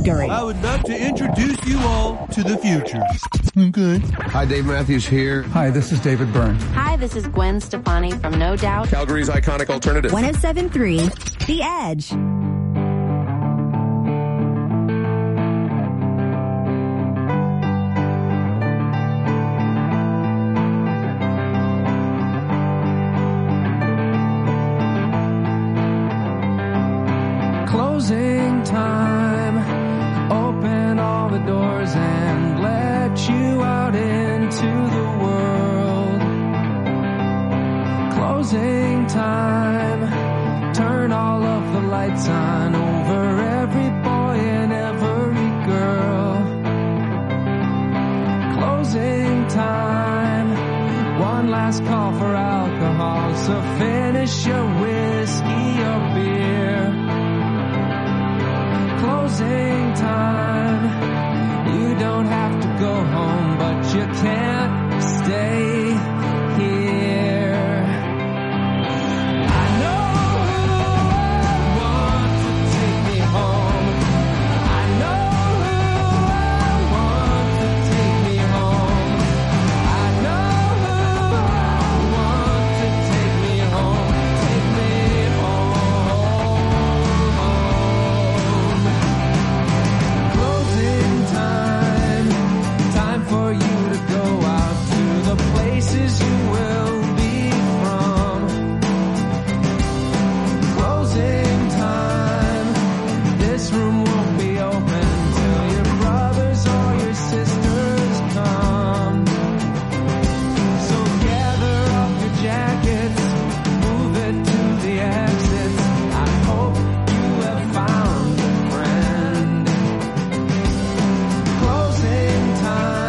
Bradbury. I would love to introduce you all to the future. Okay. Hi, Dave Matthews here. Hi, this is David Byrne. Hi, this is Gwen Stefani from No Doubt. Calgary's iconic alternative. 107.3 The Edge. Closing time, open all the doors and let you out into the world. Closing time, turn all of the lights on over every boy and every girl. Closing time, one last call for alcohol, so finish your whiskey or beer. Closing time, you don't have to go home, but you can't stay here. I know who I want to take me home. I know who I want to take me home. I know who I want to take me home. Take me home. For you to go out to the places you will be from. Closing time, this room won't be open till your brothers or your sisters come. So gather up your jackets, move it to the exits. I hope you have found a friend. Closing time,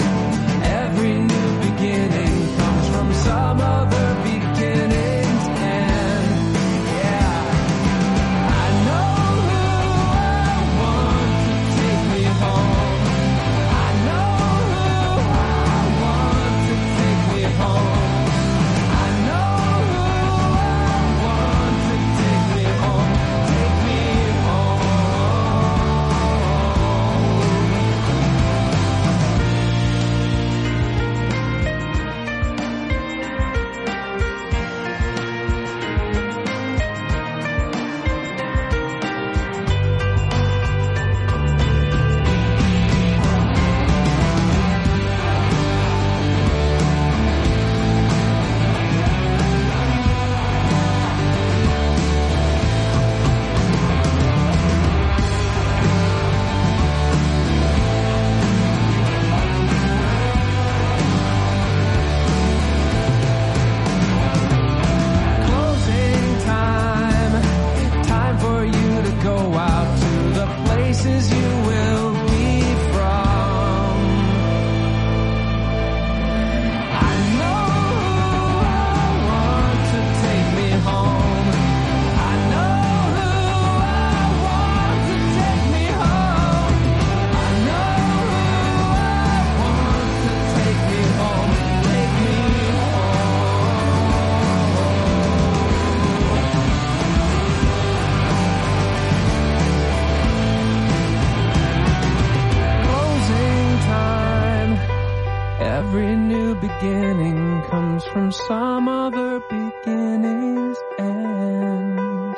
some other beginning's end. Yeah, I know who I want to take me home. I know who I want to take me home. I know who I want to take me home. Take me home. Every new beginning comes from some other beginning's end.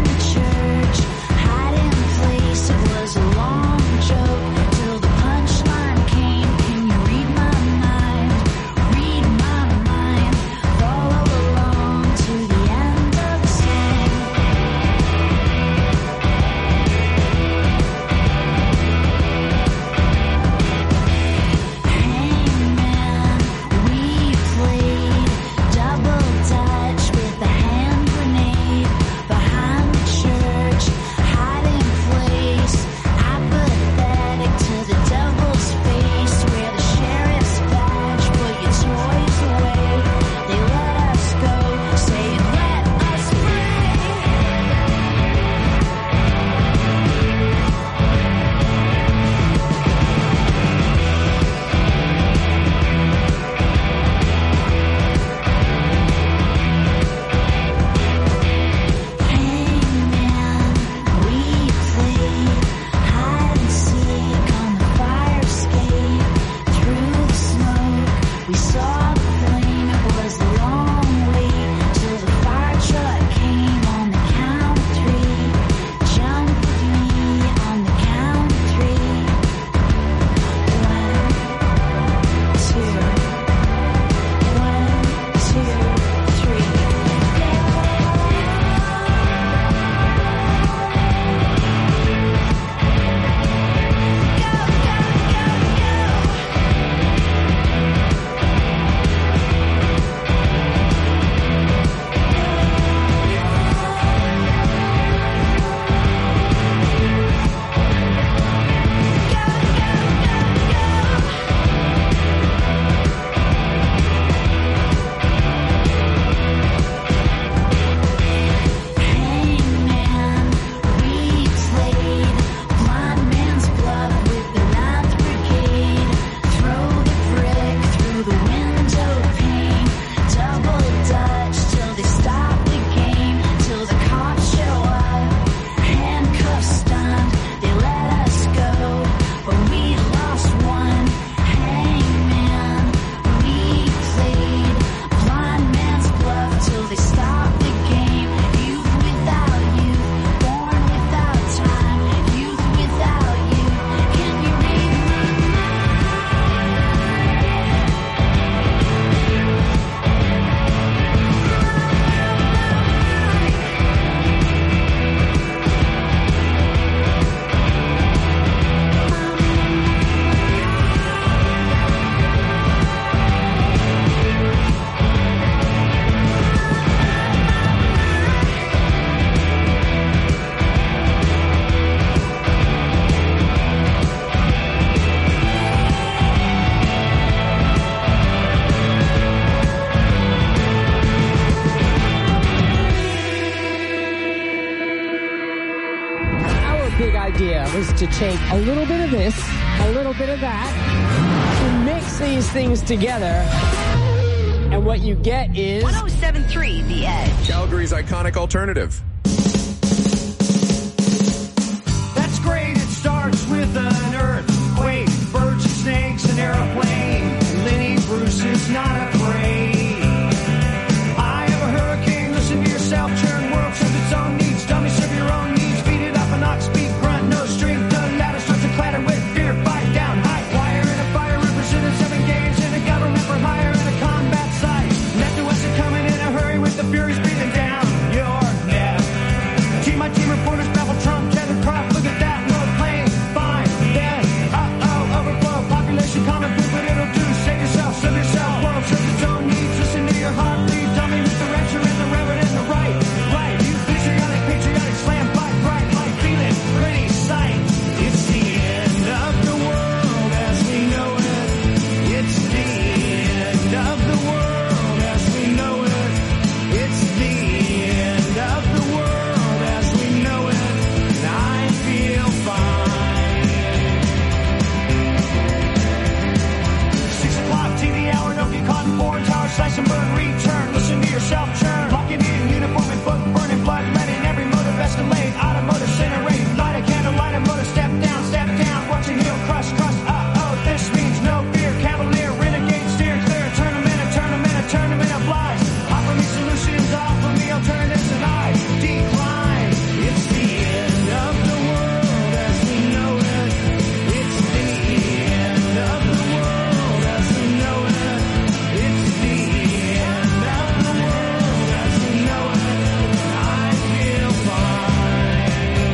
Hiding place, it was a long joke till the punchline. big idea was to take a little bit of this, a little bit of that, to mix these things together, and what you get is 107.3 The Edge. Calgary's iconic alternative. That's great. It starts with an earthquake, birds and snakes, an airplane. Lenny Bruce is not afraid. I have a hurricane. Listen to yourself. Churn world serves its own needs. Dummy serve your own needs. Beat it up an ox speak grunt. No strength. The ladder starts to clatter with fear. Fight down. High wire in a fire. Represented 7 games in a government for hire in a combat site. Left to west are coming in a hurry with the furies breathing down your neck. Team my team reporters babble Trump. Tether crop. Look at that. Low plane. Fine. Then. Overflow. Population common food, but it'll do. Save yourself. Serve yourself. World serves its own needs. Listen to your heartbeat. Dummy with the rapture and the reverend and the right. Right. You patriotic slam. Fight bright. Like feeling pretty sight. It's the end of the world as we know it. It's the end of the world as we know it. It's the end of the world as we know it. And I feel fine. 6 o'clock TV hour. Don't get caught in foreign tower. Slice and burn. Return. Listen to yourself churn. Lock it in. Uniform and book. Burning blood. Letting every motor escalate. Automotive incinerate. Light a candle. Light a motor. Step down. Step down. Watch it heel. Crush. Crush. This means no fear. Cavalier. Renegade. Steer clear. A tournament of lies. Offer me solutions. Offer me alternatives. And I decline. It's the end of the world as we know it. It's the end of the world as we know it. It's the end of the world as we know it. I feel fine.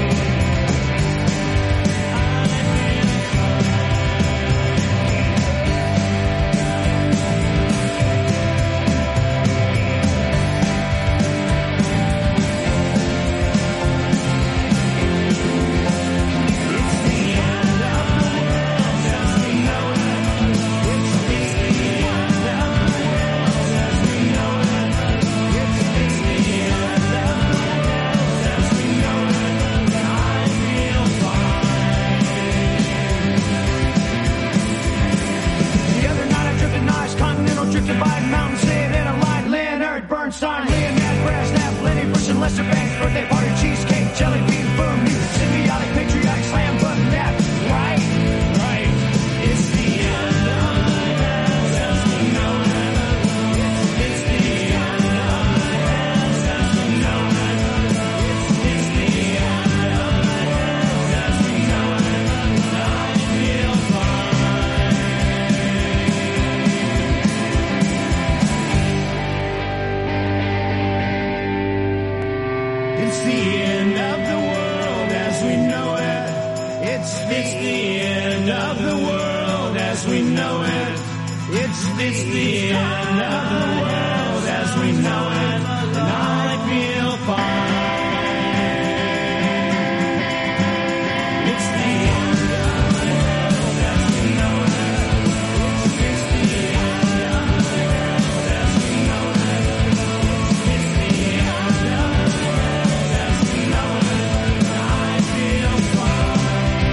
The other night I drifted nice, continental drifted by mountains, staying in a line. Leonard Bernstein, Leonard Brasnap, Lenny Bruce and Lester Banks, birthday party, cheesecake, jelly bean, boom, you symbiotic, patriotic, slam button, that, right? Right. It's the end of the world as we know it. It's the end of the world as we know it. It's the end of the world as we know it. I feel fine. It's the end of the world as we know it. It's the end of the world as we know it. It's the end of the world as we know it. And I feel fine. It's the end of the world as we know it. It's the end of the world as we know it. It's the end of the world as we know it. And I feel fine.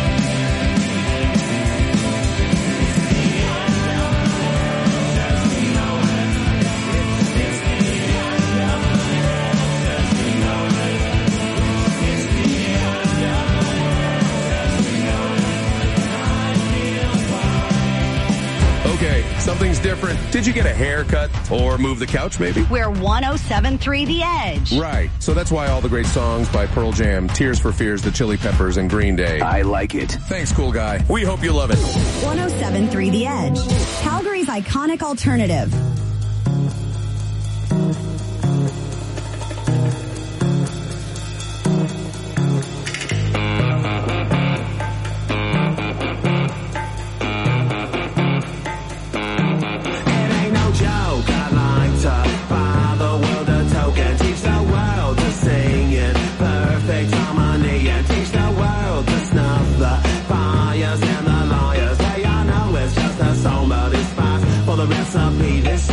It's the end of the world as we know it. It's the end of the world as we know it. It's the end of the world as we know it. And I feel fine. Okay, something's different. Did you get a haircut or move the couch maybe? We're 107.3 The Edge. Right. So that's why all the great songs by Pearl Jam, Tears for Fears, The Chili Peppers, and Green Day. I like it. Thanks, cool guy. We hope you love it. 107.3 The Edge. Calgary's iconic alternative. It ain't no joke. I like to buy the world a token. Teach the world to sing in perfect harmony. And teach the world to snuff the fires and the liars. They all know it's just a song, but it's fast for the recipe. This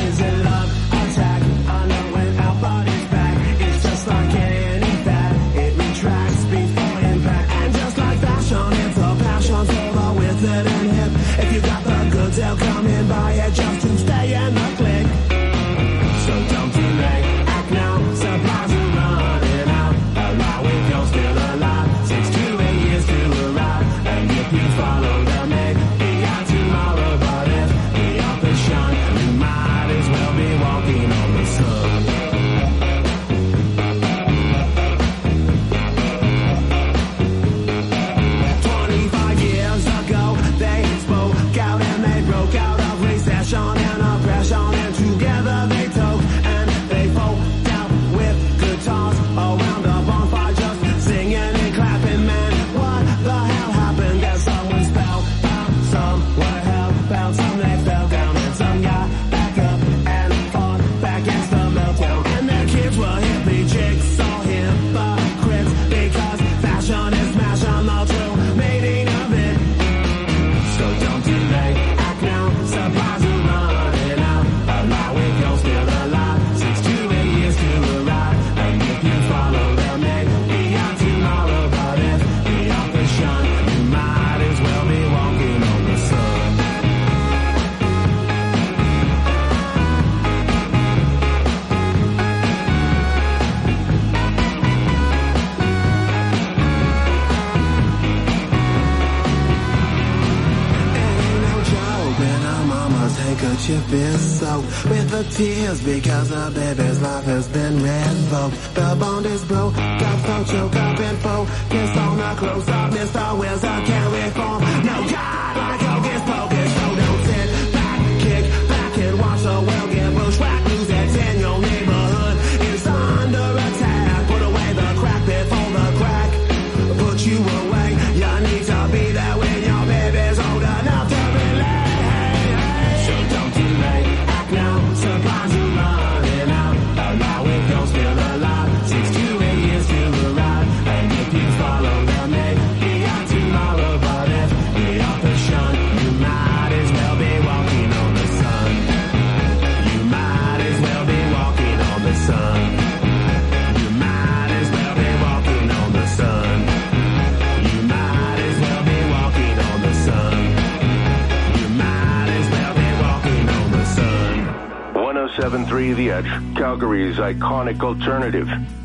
don't you feel soaked with the tears because the baby's life has been revoked? The bond is broke, got so choke up and focus on the close up. Mr. Wilson can't reform. No God like hocus pocus, so don't sit back, kick back and watch the world get bushwhacked. Lose that in your neighborhood is under attack. Put away the crack before the crack put you away. You need to be there when your baby's old enough to relate. So don't delay, act now, supplies are running out. Allow it, you're still alive. 6 to 8 years to arrive, and if you follow the may be on tomorrow, but if we are the shun, you might as well be walking on the sun. You might as well be walking on the sun. You might as well be walking on the sun. You might as well be walking on the sun. You might as well be walking on the sun. 107.3 The Edge, Calgary's iconic alternative.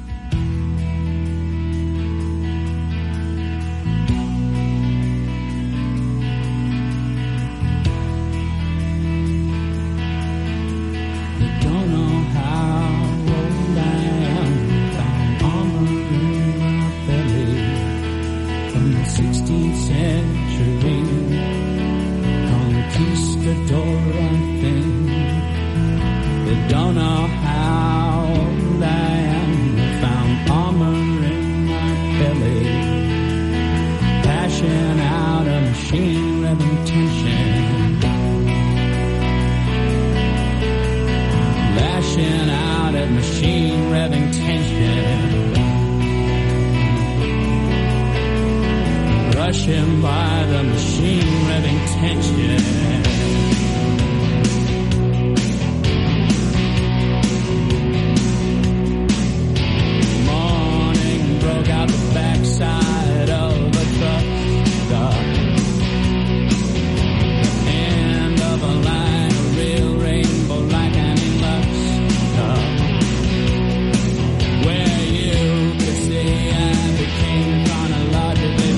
Don't know how old I am. Found armor in my belly from the 16th century. Conquistador, I think. They don't know how old I am. I found armor in my belly. Passion out of machine revving tension. Lashing out at machine revving tension. Rushing by the machine revving tension. Morning broke out the backside of a truck stop. End of a line, a real rainbow like an illustrator. Where you could see I became chronologically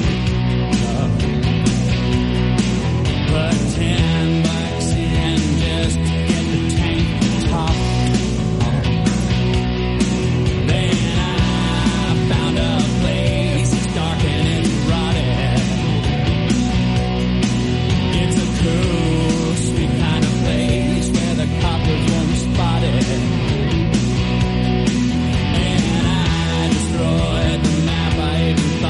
put $10 in just to get the tank to talk. Then I found a place, it's dark and it's rotted. It's a cool, sweet kind of place where the coppers won't spot it. And I destroyed the map I even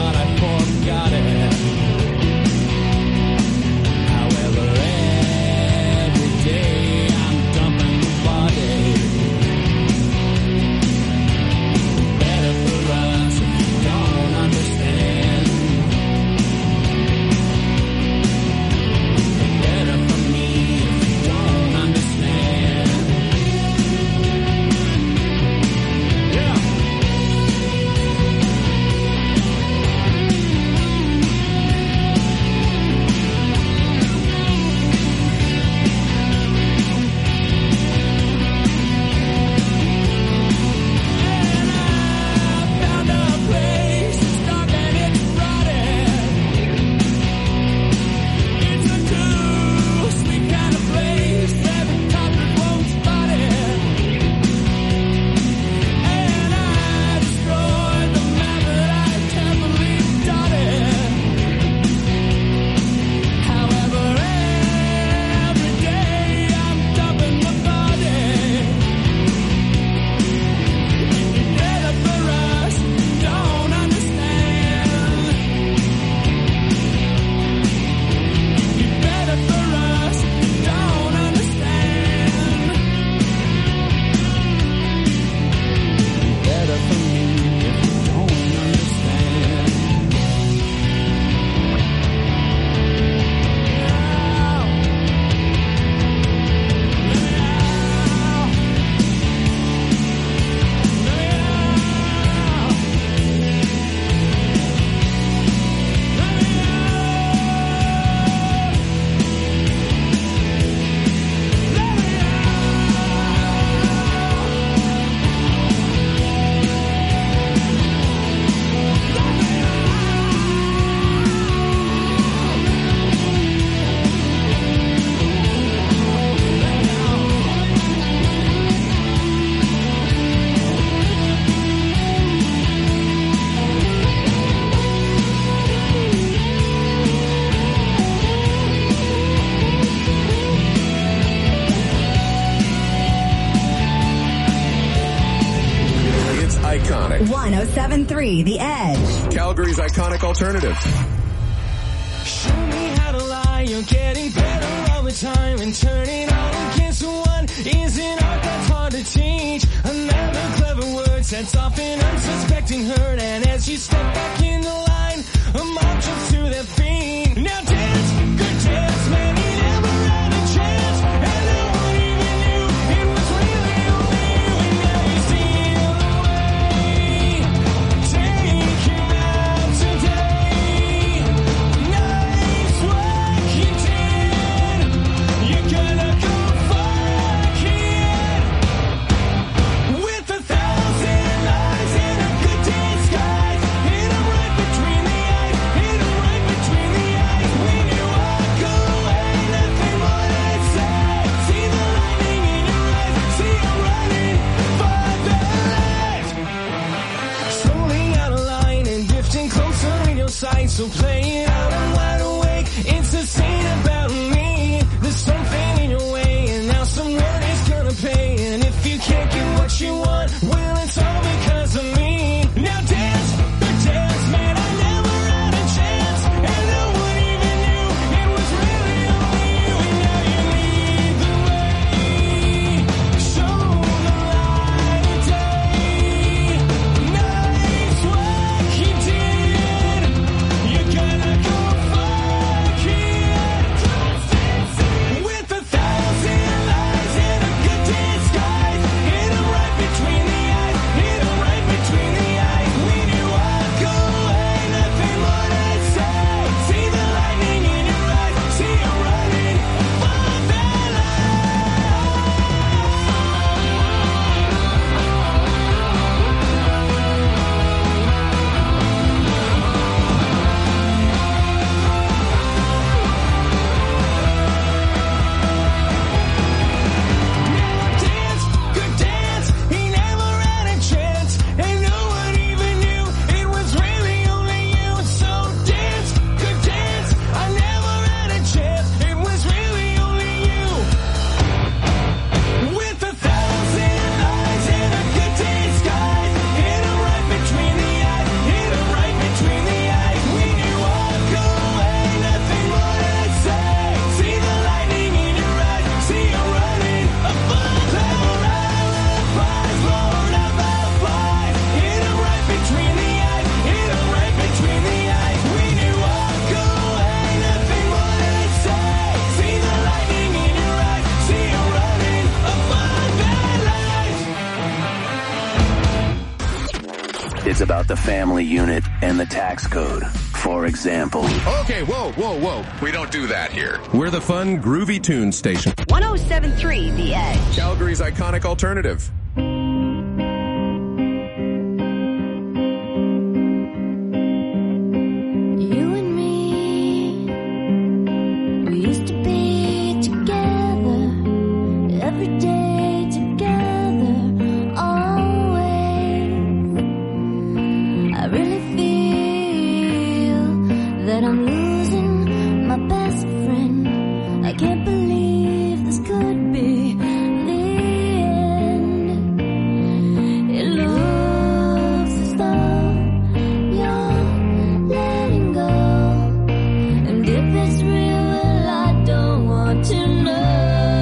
107.3 The Edge. Calgary's iconic alternative. Show me how to lie, you're getting better all the time, and turning all against one is an art that's hard to teach. Another clever word sets off an unsuspecting hurt, and as you step back in the line, a mob jumps to their feet. Now dance, good dance, man, he never had a chance, and no one even knew it was really only you, and now you steal away. Take him out today. Nice work you did. You're gonna go fuck it. With 1,000 lies and a good disguise. Hit 'em right between the eyes. Hit 'em right between the eyes. When you walk away, nothing more to say. See the lightning in your eyes. See 'em running for their lives. Slowly out of line and drifting closer in your sight. So play it out, I'm wide awake. It's the scene about me. There's something in your way, and now someone is gonna pay. And if you can't get what you want, well, it's all because of me. Now dance, good dance, man, I never had a chance, and no one even knew it was really only you, and now you lead the way. Show the light of day. Nice work you did. You're gonna go fuck it. With 1,000 lies and a good disguise. Hit 'em right between the eyes. Hit 'em right between the eyes. When you walk away, nothing more to say. See the lightning in your eyes. See 'em running for their dance, good dance, he never had a chance, and no one even knew it was really only you. So dance, good dance, I never had a chance, it was really only you. With 1,000 lies and a good disguise, hit 'em right between the eyes, hit 'em right between the eyes. When you walk away, nothing more to say. See the lightning in your eyes, see 'em running above the fireflies, Lord of the flies. Hit 'em right between the eyes, hit 'em right between the eyes. When you walk away, nothing more to say. See the lightning in your eyes, see 'em running above their lives. It's about the family unit and the tax code. For example, Okay, whoa. We don't do that here. We're the fun, groovy tune station. 107.3 The Edge. Calgary's iconic alternative. You and me, we used to be together, every day together, always. I really feel that I'm losing my best friend. I can't believe this could be the end. It looks as though you're letting go, and if it's real, well, I don't want to know.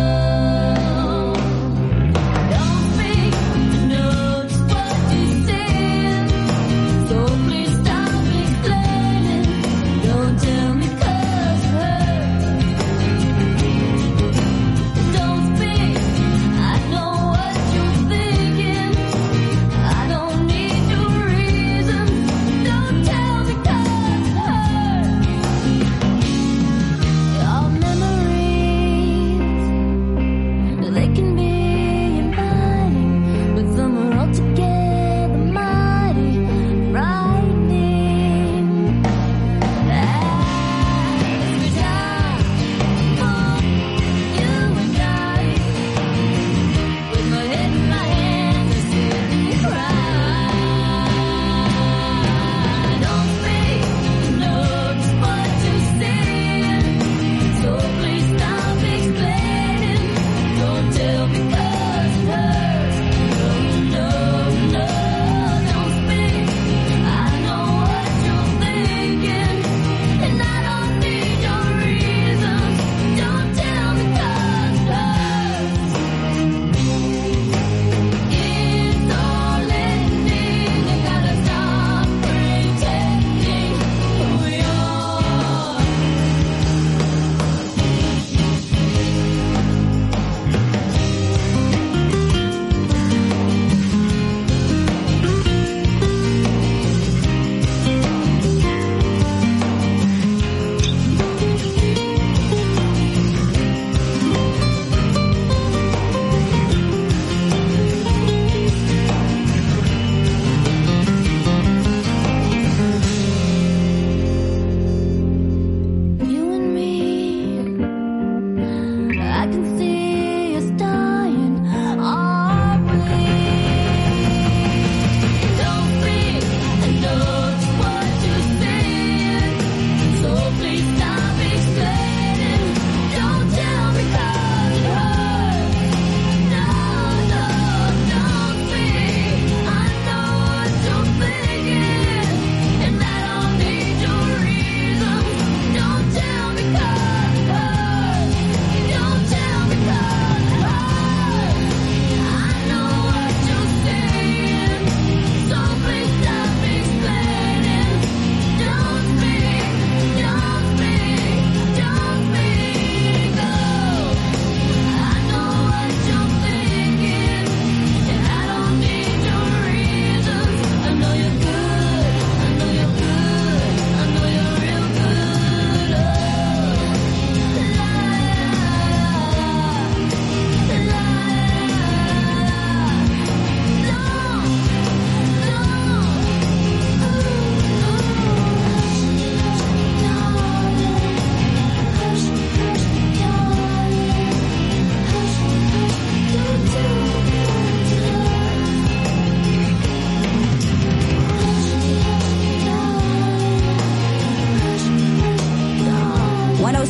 Don't speak to know just what you said, so please stop explaining. Don't tell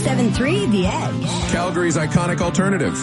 107.3 The Edge. Calgary's iconic alternative.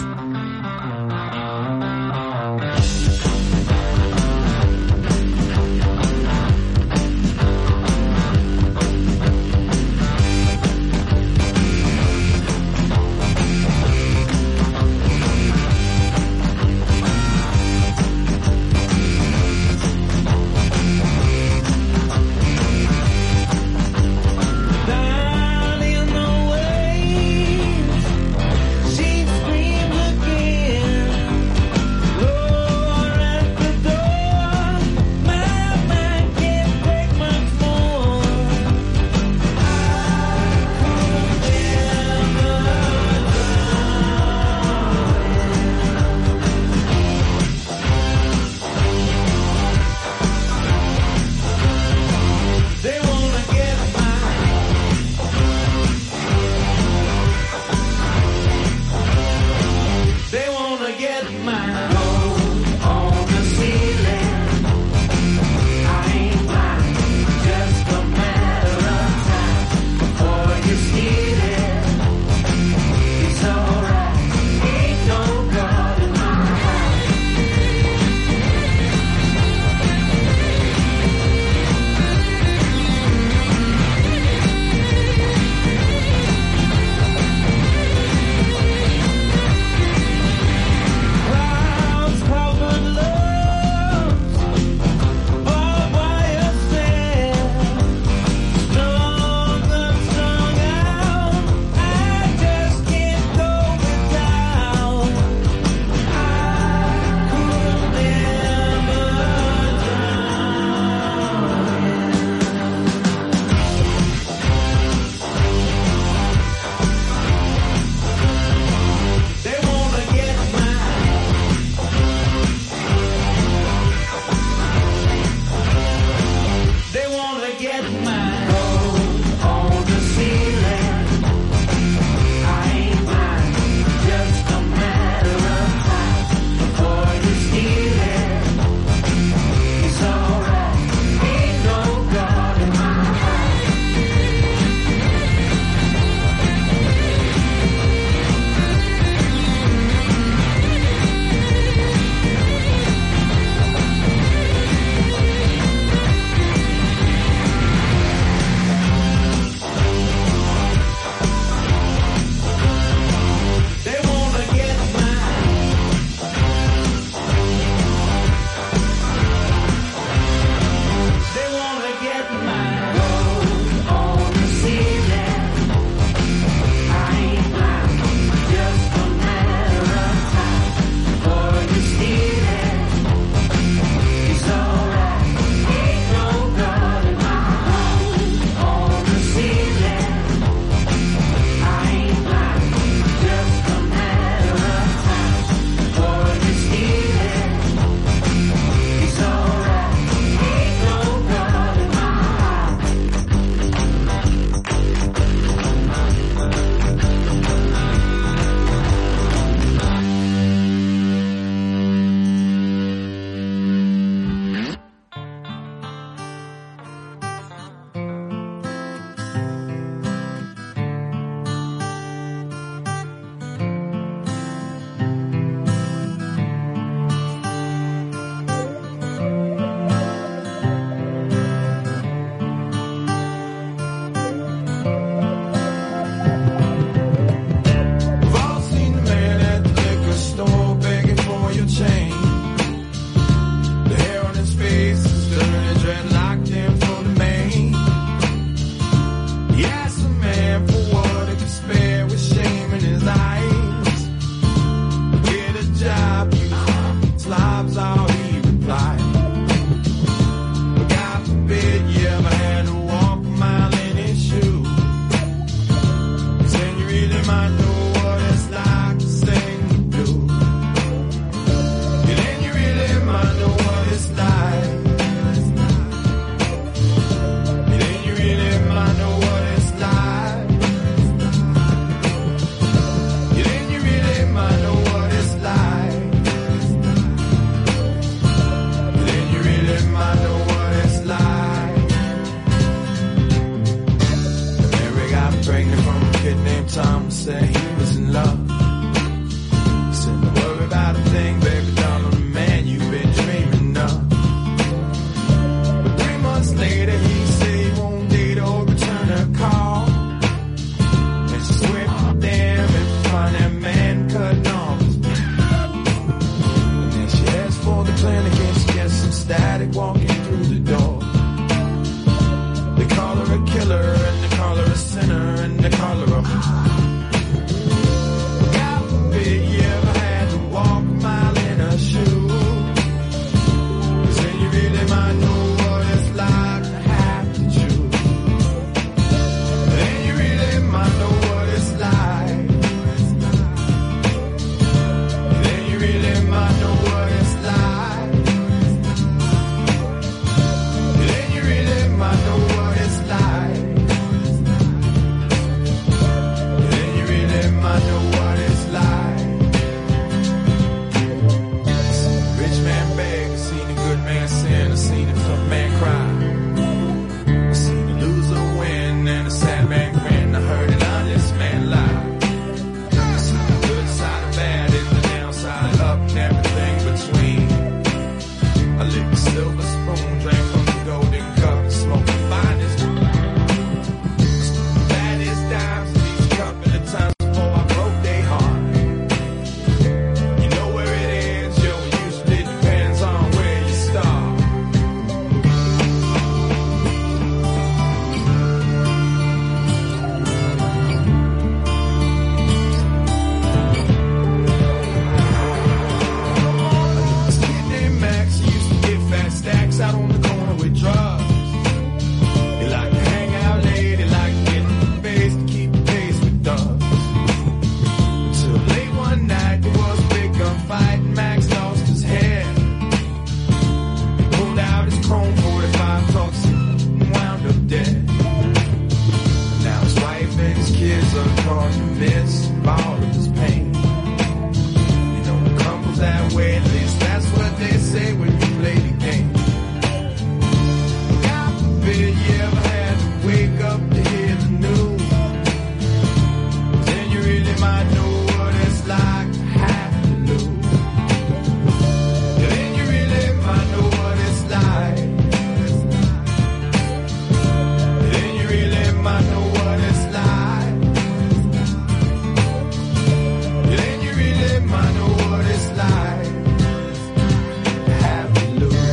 kid named Tom would say he was in love. He said, don't worry about a thing, baby doll, I'm the man you've been dreaming of. But 3 months later, he said he won't date or return her call. And she swear, damn, if you find that man cutting off. And then she asked for the clinic and she gets some static walking through the door. They call her a killer and they call her a sinner and they call her a... God forbid you ever had to walk a mile in her shoe. 'Cause then you really might know what it's like to have to choose. Then you really might know what it's like. Then you really might know what it's like. Then you really might know what it's like. Then you really might know what it's like. Rich man beg, I seen a good man sin, I seen a tough man cry. I seen a loser win and a sad man grin, I heard an honest man lie. I seen the good side of bad and the downside up and everything between. I licked the silver spoon, drank from the golden cup, and smoked the finest. Baddest dimes in each couple of times before I broke their heart. You know where it ends, yo, it usually depends on where you start. This kid named Max, he used to get fat stacks out on the corner with drugs. He liked to hang out late, he liked to get in the base to keep pace with thugs. Until late one night, there was a big gunfight and Max lost his head. He pulled out his chrome 45 Tucson and wound up dead. Now his wife and his kids are caught in the midst of all of his pain. You know, it crumbles that way, at least that's what they say when you play the game. God forbid you ever had to wake up to hear the news. Then you really might know what it's like to have to lose. Then you really might know what it's like. Then you really might know what it's like. Then you really might know what it's like to have to lose.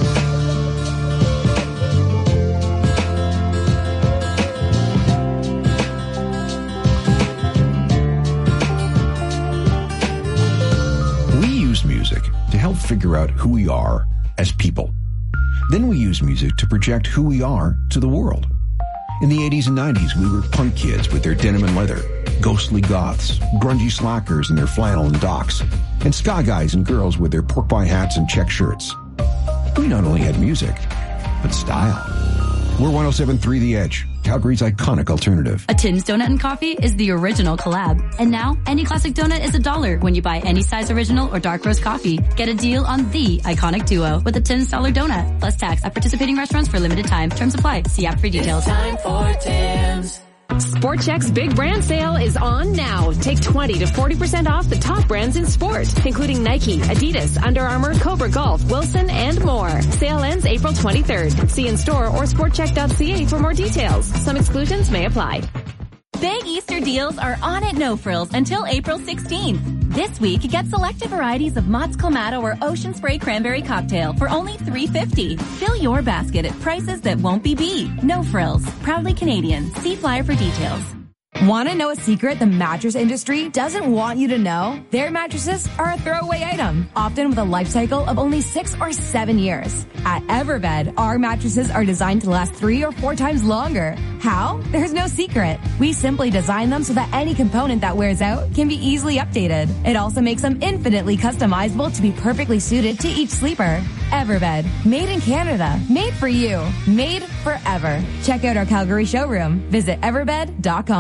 We use music to help figure out who we are as people. Then we use music to project who we are to the world. In the 80s and 90s, we were punk kids with their denim and leather, ghostly goths, grungy slackers in their flannel and docks, and ska guys and girls with their pork pie hats and check shirts. We not only had music, but style. We're 107.3 The Edge, Calgary's iconic alternative. A Tim's Donut and Coffee is the original collab. And now, any classic donut is $1 when you buy any size original or dark roast coffee. Get a deal on the iconic duo with a Tim's $1 donut, plus tax at participating restaurants for limited time. Terms apply. See app for details. It's time for Tim's. Sport Chek's Big Brand Sale is on now. Take 20 to 40% off the top brands in sport, including Nike, Adidas, Under Armour, Cobra Golf, Wilson, and more. Sale ends April 23rd. See in store or sportchek.ca for more details. Some exclusions may apply. Big Easter deals are on at No Frills until April 16th. This week, get selected varieties of Mott's Clamato or Ocean Spray Cranberry Cocktail for only $3.50. Fill your basket at prices that won't be beat. No Frills. Proudly Canadian. See flyer for details. Want to know a secret the mattress industry doesn't want you to know? Their mattresses are a throwaway item, often with a life cycle of only 6 or 7 years. At Everbed, our mattresses are designed to last 3 or 4 times longer. How? There's no secret. We simply design them so that any component that wears out can be easily updated. It also makes them infinitely customizable to be perfectly suited to each sleeper. Everbed, made in Canada, made for you, made forever. Check out our Calgary showroom. Visit everbed.com.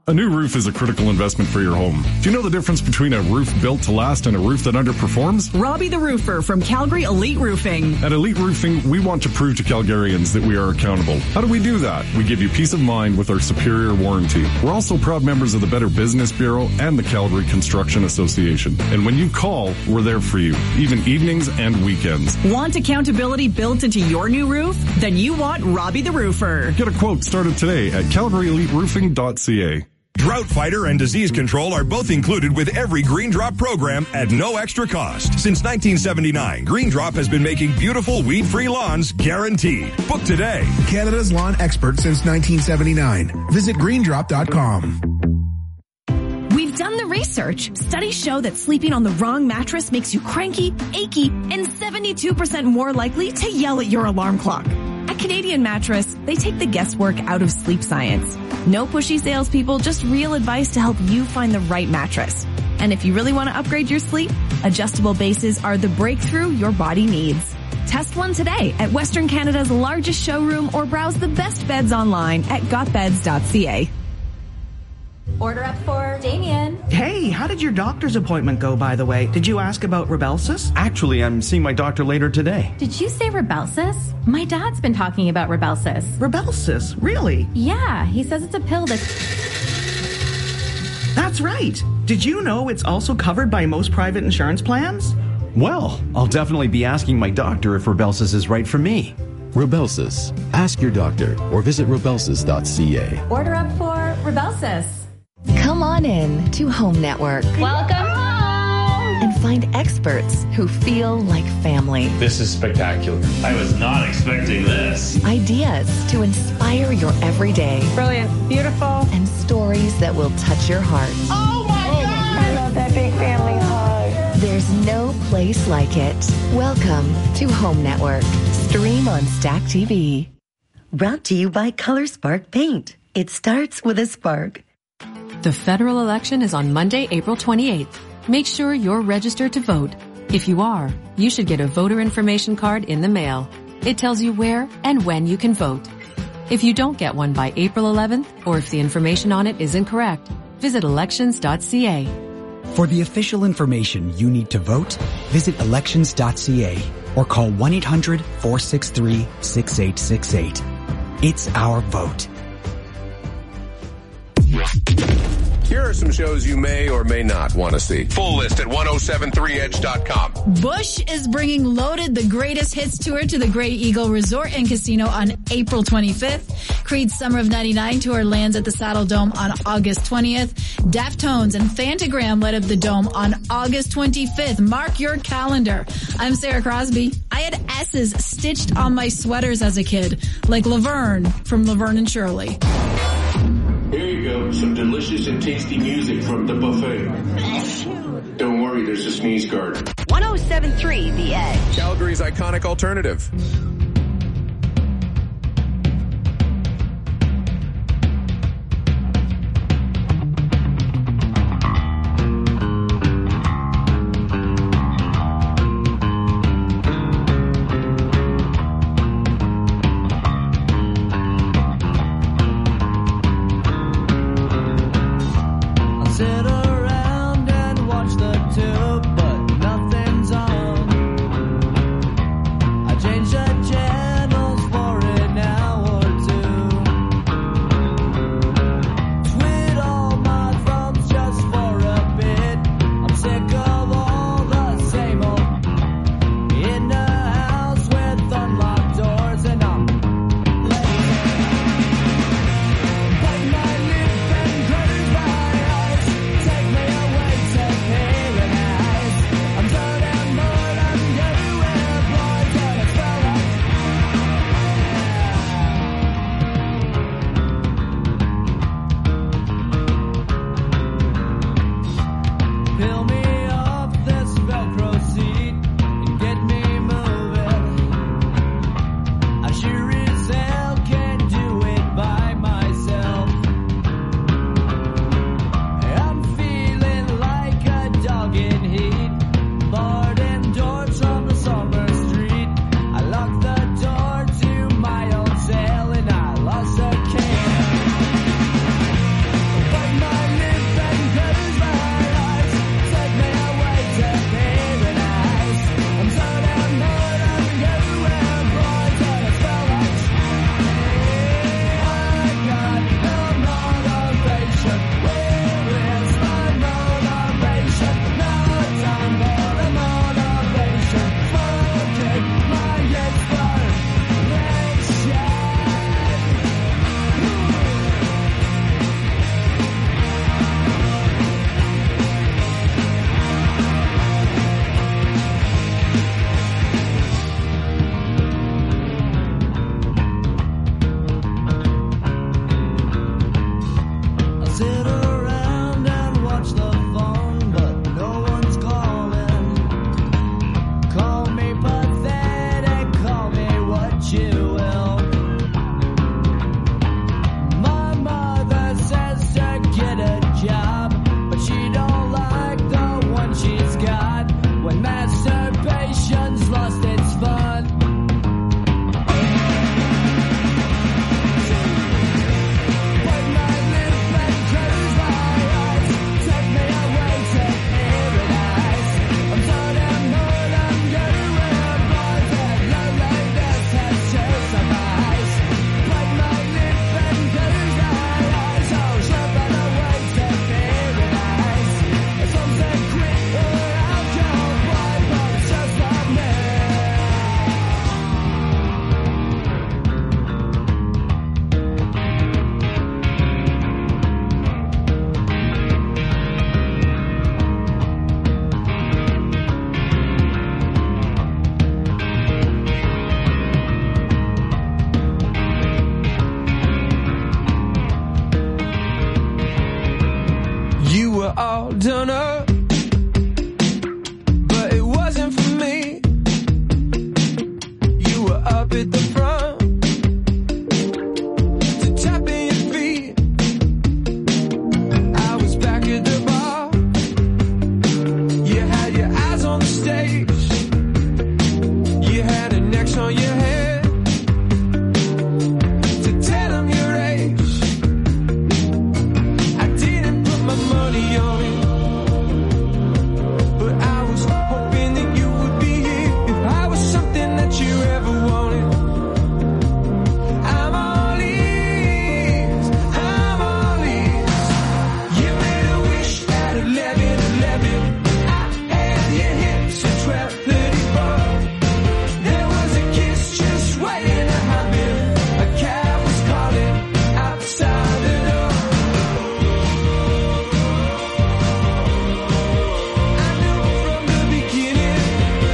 A new roof is a critical investment for your home. Do you know the difference between a roof built to last and a roof that underperforms? Robbie the Roofer from Calgary Elite Roofing. At Elite Roofing, we want to prove to Calgarians that we are accountable. How do we do that? We give you peace of mind with our superior warranty. We're also proud members of the Better Business Bureau and the Calgary Construction Association. And when you call, we're there for you, even evenings and weekends. Want accountability built into your new roof? Then you want Robbie the Roofer. Get a quote started today at calgaryeliteroofing.ca. Drought Fighter and Disease Control are both included with every Green Drop program at no extra cost. Since 1979, Green Drop has been making beautiful weed-free lawns guaranteed. Book today. Canada's lawn expert since 1979. Visit greendrop.com. We've done the research. Studies show that sleeping on the wrong mattress makes you cranky, achy, and 72% more likely to yell at your alarm clock. At Canadian Mattress, they take the guesswork out of sleep science. No pushy salespeople, just real advice to help you find the right mattress. And if you really want to upgrade your sleep, adjustable bases are the breakthrough your body needs. Test one today at Western Canada's largest showroom or browse the best beds online at gotbeds.ca. Order up for Damien. Hey, how did your doctor's appointment go, by the way? Did you ask about Rybelsus? Actually, I'm seeing my doctor later today. Did you say Rybelsus? My dad's been talking about Rybelsus. Rybelsus? Really? Yeah, he says it's a pill that... That's right. Did you know it's also covered by most private insurance plans? Well, I'll definitely be asking my doctor if Rybelsus is right for me. Rybelsus. Ask your doctor or visit rybelsus.ca. Order up for Rybelsus. Come on in to Home Network. Welcome home! And find experts who feel like family. This is spectacular. I was not expecting this. Ideas to inspire your everyday. Brilliant. Beautiful. And stories that will touch your heart. Oh my God! I love that big family hug. There's no place like it. Welcome to Home Network. Stream on Stack TV. Brought to you by Color Spark Paint. It starts with a spark. The federal election is on Monday, April 28th. Make sure you're registered to vote. If you are, you should get a voter information card in the mail. It tells you where and when you can vote. If you don't get one by April 11th, or if the information on it is incorrect, visit elections.ca. For the official information you need to vote, visit elections.ca or call 1-800-463-6868. It's our vote. Here are some shows you may or may not want to see. Full list at 1073edge.com. Bush is bringing Loaded, the Greatest Hits Tour to the Grey Eagle Resort and Casino on April 25th. Creed's Summer of 99 tour lands at the Saddle Dome on August 20th. Deftones and Phantogram let up the Dome on August 25th. Mark your calendar. I'm Sarah Crosby. I had S's stitched on my sweaters as a kid, like Laverne from Laverne and Shirley. Here you go, some delicious and tasty music from the buffet. Don't worry, there's a sneeze guard. 107.3 The Edge. Calgary's iconic alternative. Change that. were all done up, but it wasn't for me. You were up at the front to tap in your feet. I was back at the bar. You had your eyes on the stage. You had an X on your head to tell them your age. I didn't put my money on it, but I was hoping that you would be here if I was something that you ever wanted. I'm all ears, I'm all ears. You made a wish at 11:11. I had your hips at 12:34. There was a kiss just waiting to happen. A cab was calling outside the door. I knew from the beginning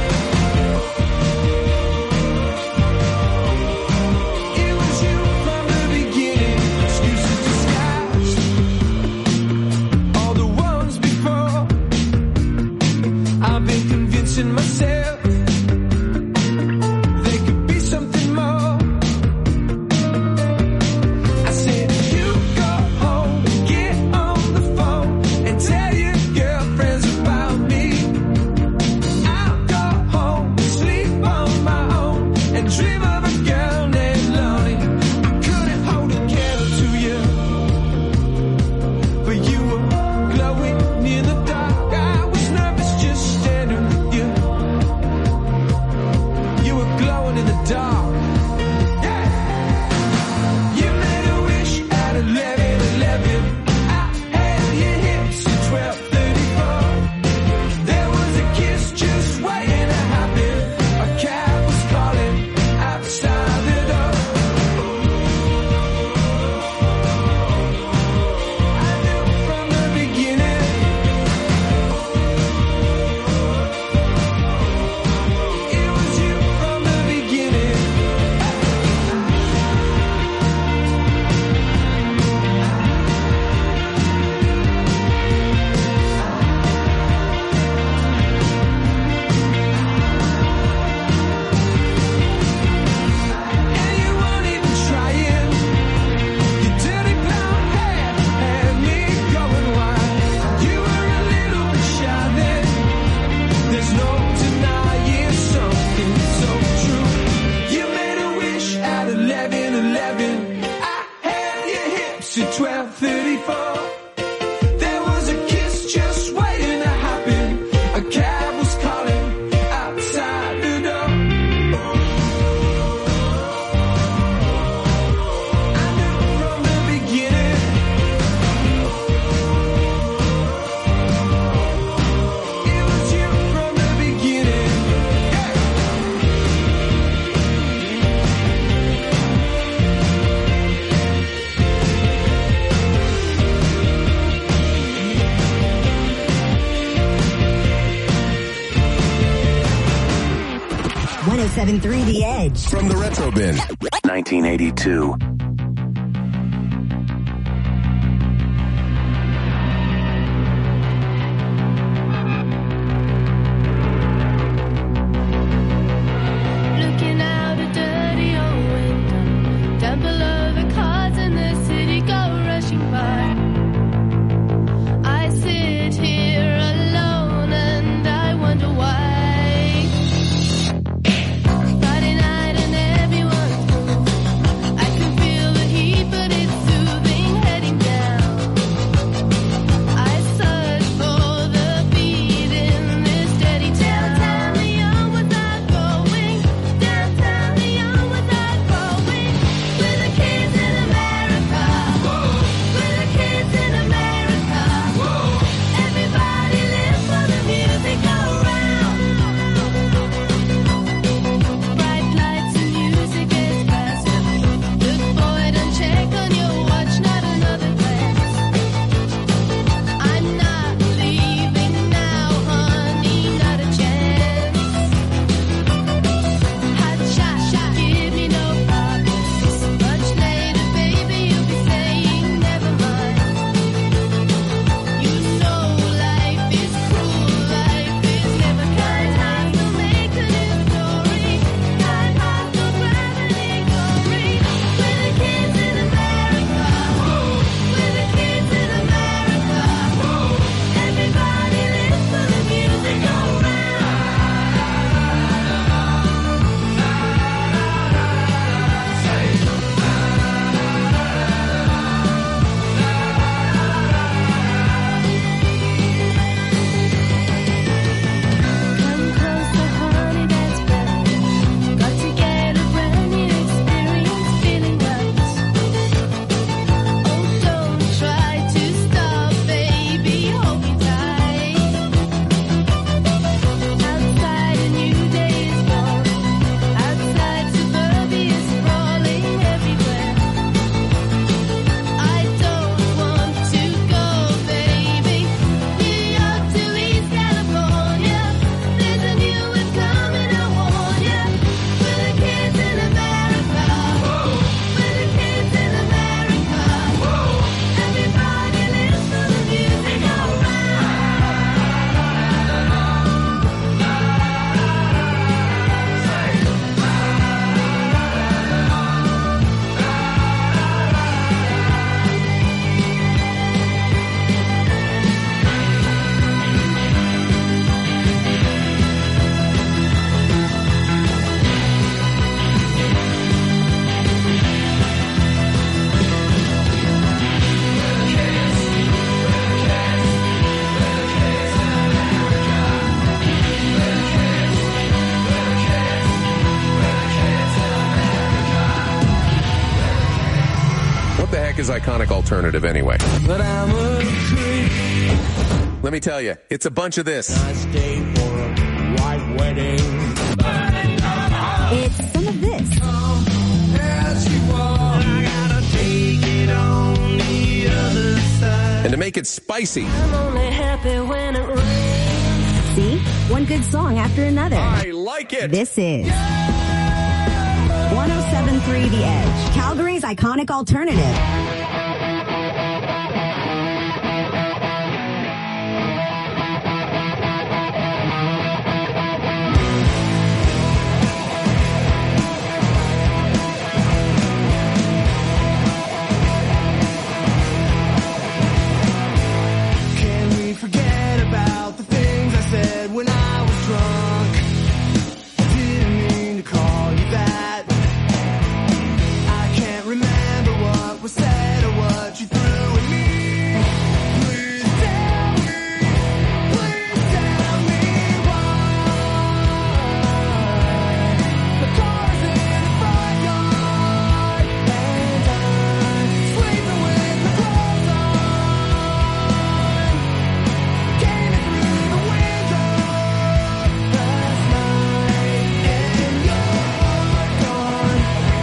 it was you from the beginning. Excuses disguised all the ones before. I've been convincing myself they could be something more. I said, you go home, get on the phone, and tell your girlfriends about me. I'll go home, sleep on my own, and dream of a girl named Lonnie. I couldn't hold a candle to you, but you were glowing in the dark. I was nervous just standing with you. You were glowing in the dark. Yeah. You made a wish at 11:11. I had your hips at 12:34. There was a kiss just waiting to happen. A cab was calling outside the door. I knew from the beginning it was you from the beginning. And you weren't even trying. Your dirty blonde hair had me going wild. You were a little bit shy then. There's no denying something so true. You made a wish at 11:11. I had your hips at 12:34. There was a kiss just waiting to happen. A cab was calling outside the door. I knew from the beginning it was you from the beginning. Yeah. 107.3 The Edge. From the Retro Bin. 1982. Looking out a dirty old window, down below the cars in the city go rushing by. I sit here alone and I wonder why. Friday night and everyone's moved. I can feel iconic alternative anyway. But I'm a creep. Let me tell you, it's a bunch of this. I stay for a white wedding. It's some of this. As you walk, I gotta take it on the other side. And to make it spicy, I'm only happy when it rains. See? One good song after another. I like it. This is 107.3 The Edge, Calgary's iconic alternative. Can we forget about the things I said when I was drunk? I didn't mean to call you that. I can't remember what was said or what you threw at me. Please tell me why. The car's in the front yard and I'm sleeping with my clothes on. Came in through the window last night and you're gone.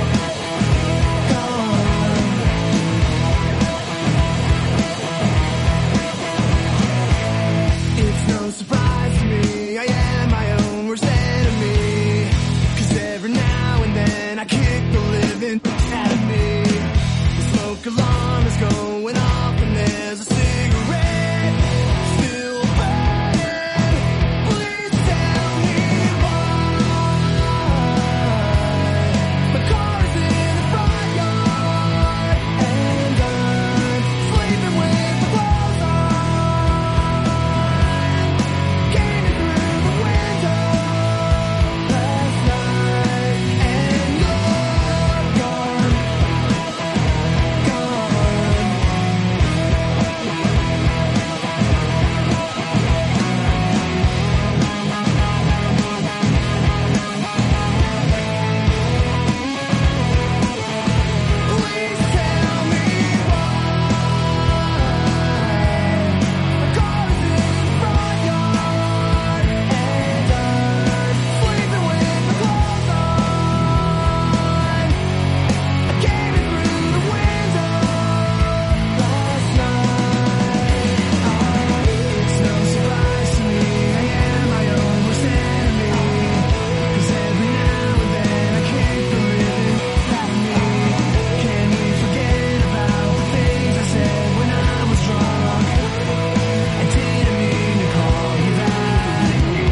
It's no surprise to me, I am my own worst enemy. 'Cause every now and then I kick the living out of me. The smoke alarm is going off and there's a cigarette still burning. Please tell me why. My car's in the front yard and I'm sleeping with the clothes on. Came in through the window last night and you're gone. Please tell me why. My car's in the front yard and I'm sleeping with my clothes on. I came in through the window last night. It's no surprise to me, I am my own worst enemy. 'Cause every now and then I kick the living out of me. Can we forget about the things I said when I was drunk? I didn't mean to call you that.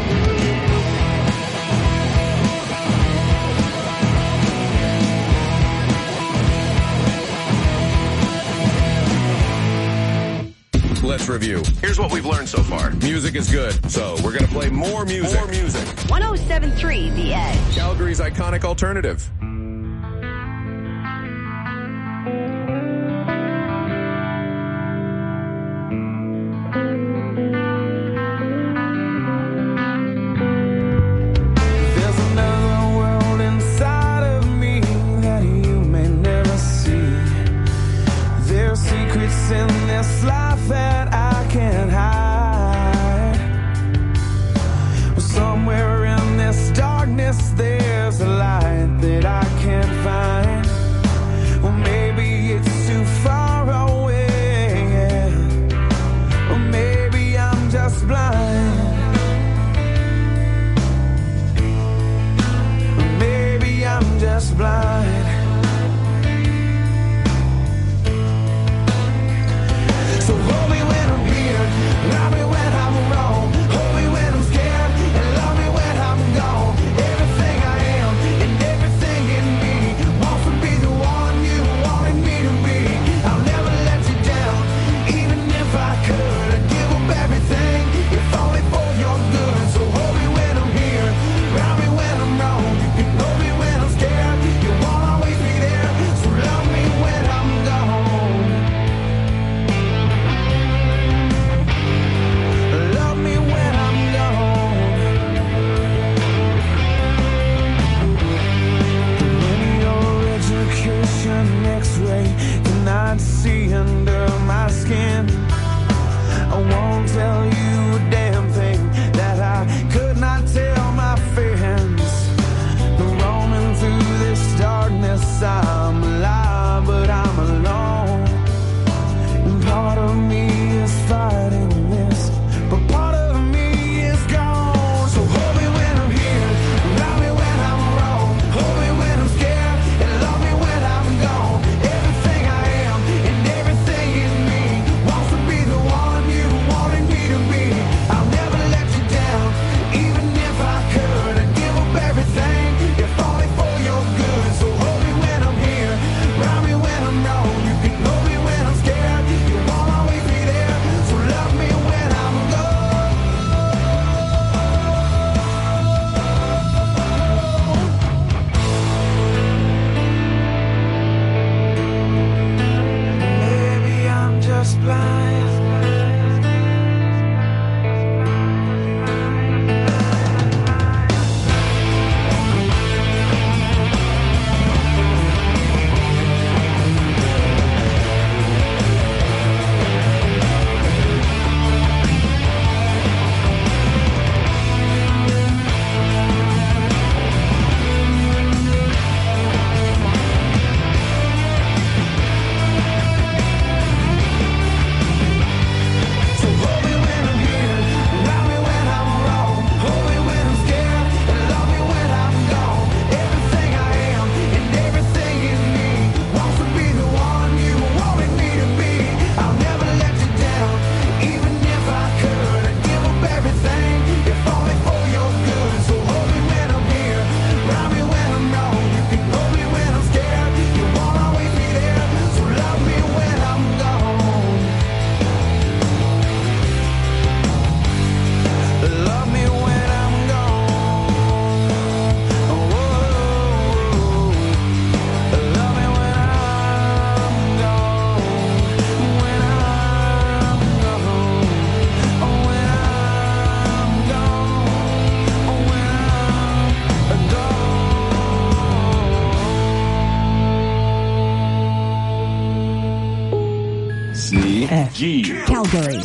let's review. Here's what we've learned so far. Music is good, so we're going to play more music. 107.3 The Edge. Calgary's iconic alternative. There's another world inside of me that you may never see. There's secrets in this life that I can't hide. Well, somewhere in this darkness there's a light that I can't find. Well, maybe it's too far away, yeah. Or maybe I'm just blind. Maybe I'm just blind. So hold me when I'm here. under my skin. I won't tell you a damn thing that I could not tell my friends. Roaming through this darkness, I'm alive, but I'm alone. And part of me is fighting this, but part of me is gone. So hold me when I'm here, love me when I'm wrong, hold me when I'm scared, and love me when I'm gone. Everything I am and everything in me wants to be the one you wanted me to be. I'll never let you down, even if I could. I'd give up everything, if only for your good. So hold me when I'm here, round me when I'm wrong. You can hold me when I'm scared, you won't always be there. So love me when I'm gone. Maybe I'm just blind. So hold me when I'm here, round me when I'm wrong, hold me when I'm scared, and love me when I'm gone. Everything I am and everything in me wants to be the one you wanted me to be. I'll never let you down, even if I could. I'd give up everything, if only for your good. So hold me when I'm here, round me when I'm wrong. You can hold me when I'm scared, you won't always be there. So love me when I'm gone. Love me when I'm gone. Whoa. Love me when I'm gone. When I'm gone. When I'm gone. When I'm C-G. Calgary.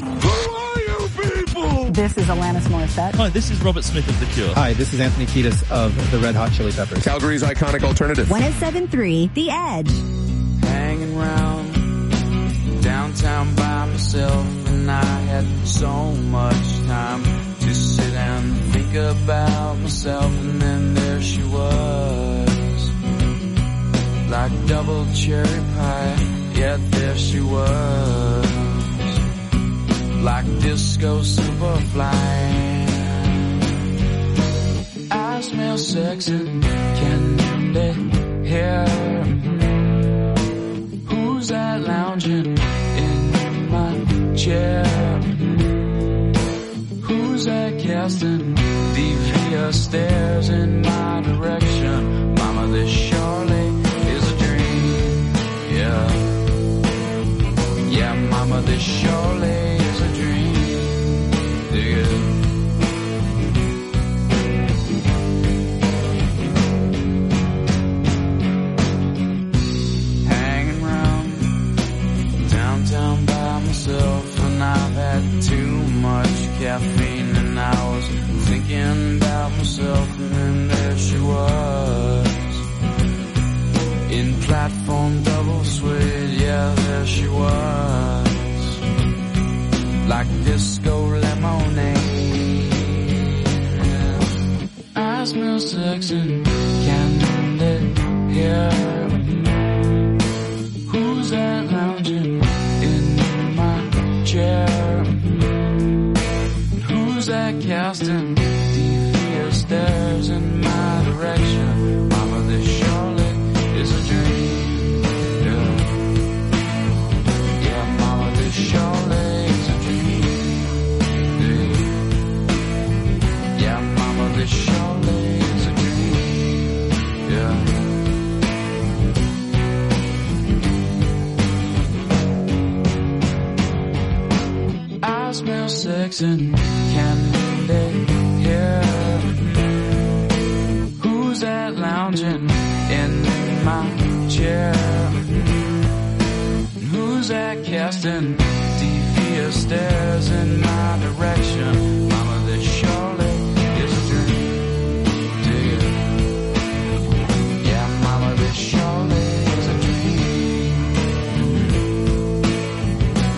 This is Alanis Morissette. Hi, this is Robert Smith of The Cure. Hi, this is Anthony Kiedis of the Red Hot Chili Peppers. Calgary's iconic alternative. 107.3 The Edge. hanging round downtown by myself, and I had so much time to sit and think about myself. And then there she was, like double cherry pie. Yeah, there she was, like disco superfly. I smell sex and candy here. Who's that lounging in my chair? Who's that casting devious stares in my direction? Mama, this surely is a dream. Yeah, yeah, mama, this surely is a dream. Dig it. And I've had too much caffeine, and I was thinking about myself, and then there she was, in platform double suede. Yeah, there she was, like disco lemonade. I smell sex and candy here. Who's that lounging chair? Who's that casting devious stares in my direction? Mama, this surely is a dream. Yeah, yeah, mama, this surely is a dream. Yeah, yeah, mama, this surely is a dream. Yeah. I smell sex and candy here. Who's that lounging in my chair? Who's that casting devious stares in my